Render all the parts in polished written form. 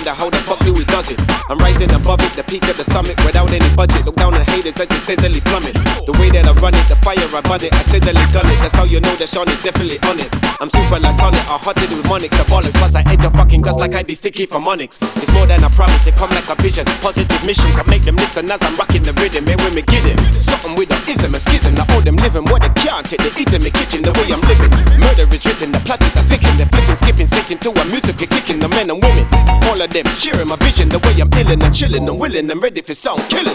wonder how the fuck Louis does it. I'm rising above it, the peak of the summit, without any budget. Look down on haters, I just steadily plummet. The way that I run it, the fire I bud it, I steadily gun it. That's how you know that Sean is definitely on it. I'm super like Sonic, I hot it with Monix, the bollocks. Plus I edge your fucking guts like I be sticky from Onyx. It's more than a promise, it come like a vision. Positive mission to make them listen as I'm rocking the rhythm. And when we get it, something with the ism and schism. Now all them living what they can't take, they eat in my kitchen the way I'm living. Murder is written, the plot is the picking, the flicking, skipping, straight into a music, kicking the men and women. All of them sharing my vision, the way I'm illin' and chillin' and willing and ready for sound killing.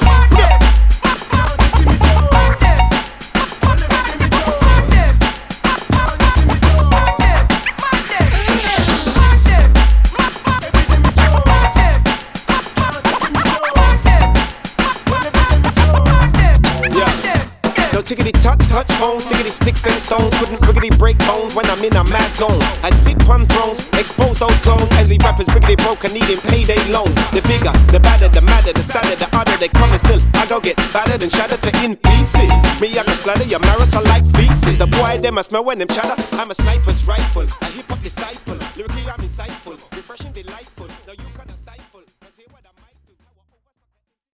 Tickety touch phones, stickety sticks and stones. Couldn't riggedy break bones when I'm in a mad zone. I sit on thrones, expose those clones. And the rappers riggedy broke and needing payday loans. The bigger, the badder, the madder, the sadder, the odder they come and still I go get battered and shattered to in pieces. Me I go splatter your marrows are like feces. The boy them I smell when them chatter. I'm a sniper's rifle, a hip hop disciple. Lyrically